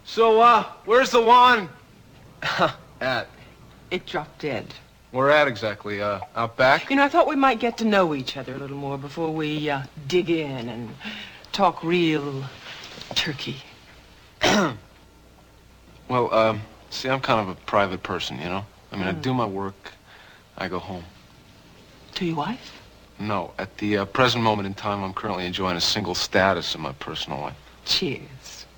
So, where's the wand? At? It dropped dead. Where at exactly? Out back? You know, I thought we might get to know each other a little more before we, dig in and talk real turkey. Well, see, I'm kind of a private person, you know? I mean, I do my work, I go home. To your wife? No, at the present moment in time, I'm currently enjoying a single status in my personal life. Cheers.